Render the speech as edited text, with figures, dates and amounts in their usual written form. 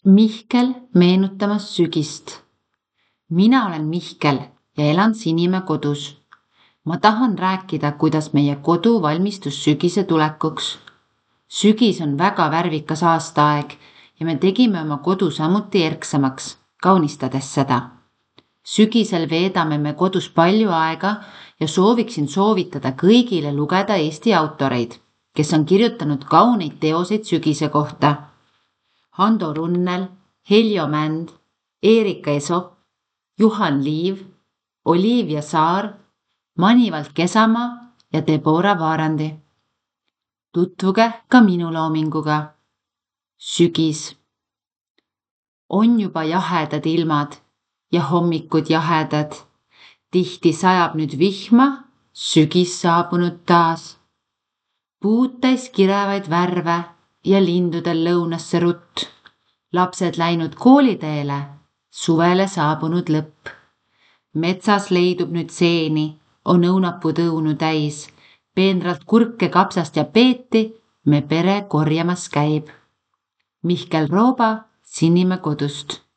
Mihkel meenutamas sügist. Mina olen Mihkel ja elan Sinimäe kodus. Ma tahan rääkida, kuidas meie kodu valmistus sügise tulekuks. Sügis on väga värvikas aastaaeg ja me tegime oma kodu samuti erksamaks, kaunistades seda. Sügisel veedame me kodus palju aega ja sooviksin soovitada kõigile lugeda Eesti autoreid, kes on kirjutanud kauneid teoseid sügise kohta. Hando Runnel, Heljo Mänd, Eerika Esop, Juhan Liiv, Olivia Saar, Manivald Kesamaa ja Debora Vaarandi. Tutvuge ka minu loominguga. Sügis. On juba jahedad ilmad ja hommikud jahedad. Tihti sajab nüüd vihma, sügis saabunud taas. Puud täis kirevaid värve ja lindudel lõunasse rutt. Lapsed läinud kooliteele, suvele saabunud lõpp. Metsas leidub nüüd seeni, on õunapud õunu täis. Peenralt kurke, kapsast ja peeti me pere korjamas käib. Mihkel Rooba Sinimäe kodust.